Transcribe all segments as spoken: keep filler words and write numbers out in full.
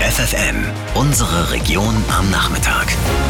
F F M, unsere Region am Nachmittag.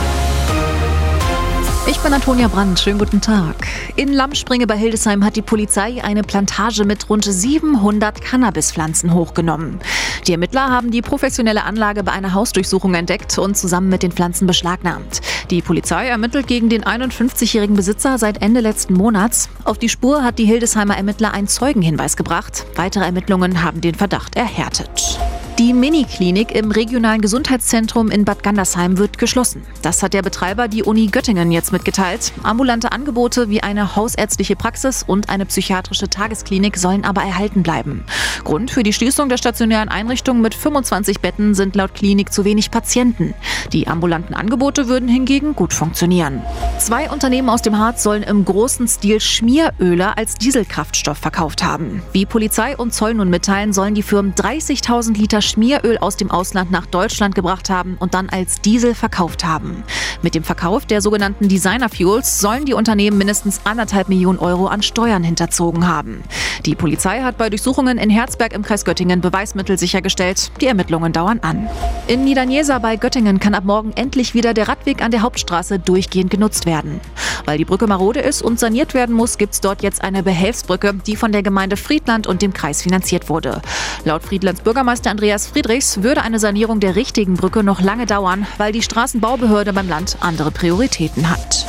Ich bin Antonia Brandt, schönen guten Tag. In Lammspringe bei Hildesheim hat die Polizei eine Plantage mit rund siebenhundert Cannabispflanzen hochgenommen. Die Ermittler haben die professionelle Anlage bei einer Hausdurchsuchung entdeckt und zusammen mit den Pflanzen beschlagnahmt. Die Polizei ermittelt gegen den einundfünfzigjährigen Besitzer seit Ende letzten Monats. Auf die Spur hat die Hildesheimer Ermittler einen Zeugenhinweis gebracht. Weitere Ermittlungen haben den Verdacht erhärtet. Die Mini-Klinik im regionalen Gesundheitszentrum in Bad Gandersheim wird geschlossen. Das hat der Betreiber, die Uni Göttingen, jetzt mitgeteilt. Ambulante Angebote wie eine hausärztliche Praxis und eine psychiatrische Tagesklinik sollen aber erhalten bleiben. Grund für die Schließung der stationären Einrichtung mit fünfundzwanzig Betten sind laut Klinik zu wenig Patienten. Die ambulanten Angebote würden hingegen gut funktionieren. Zwei Unternehmen aus dem Harz sollen im großen Stil Schmieröle als Dieselkraftstoff verkauft haben. Wie Polizei und Zoll nun mitteilen, sollen die Firmen dreißigtausend Liter Schmieröl aus dem Ausland nach Deutschland gebracht haben und dann als Diesel verkauft haben. Mit dem Verkauf der sogenannten Designer Fuels sollen die Unternehmen mindestens anderthalb Millionen Euro an Steuern hinterzogen haben. Die Polizei hat bei Durchsuchungen in Herzberg im Kreis Göttingen Beweismittel sichergestellt. Die Ermittlungen dauern an. In Niedernjesa bei Göttingen kann ab morgen endlich wieder der Radweg an der Hauptstraße durchgehend genutzt werden. Weil die Brücke marode ist und saniert werden muss, gibt es dort jetzt eine Behelfsbrücke, die von der Gemeinde Friedland und dem Kreis finanziert wurde. Laut Friedlands Bürgermeister Andreas Friedrichs würde eine Sanierung der richtigen Brücke noch lange dauern, weil die Straßenbaubehörde beim Land andere Prioritäten hat.